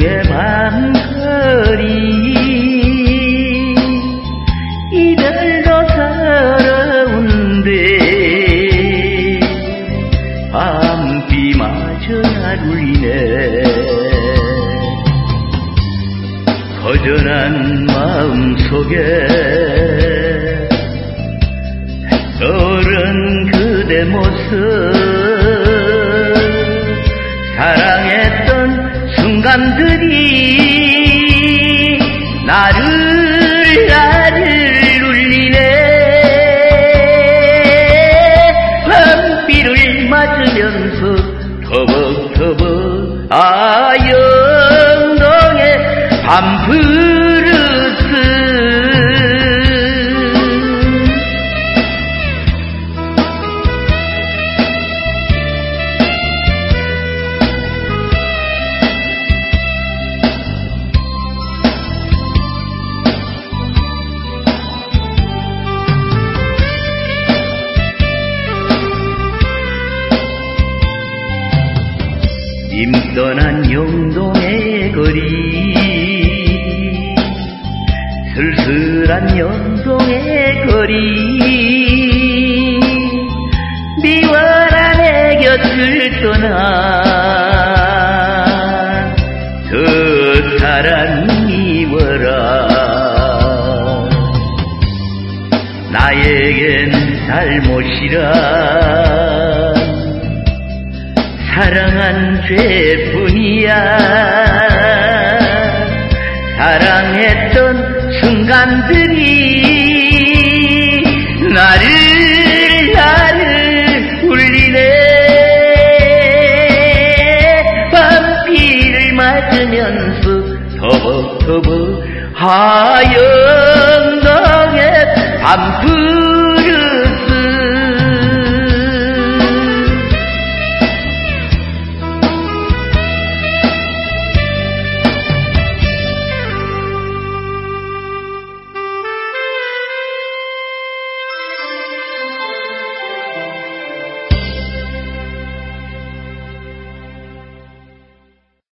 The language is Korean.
주의 맘거리 이별도 서러운데 밤비마저 날 울리네. 허전한 마음속에 떠오른 그대 모습, 사랑했던 순간들이 나를 울리네. 밤비를 맞으면서 터벅터벅 영동의 밤푸르스. 님 떠난 영동의 거리, 쓸쓸한 영동의 거리, 미워라 내 곁을 떠나 그 사랑 미워라. 나에겐 잘못이라 사랑한 죄뿐이야. 사랑했던 순간들이 나를 울리네. 밤비를 맞으면서 터벅터벅 하영동의 밤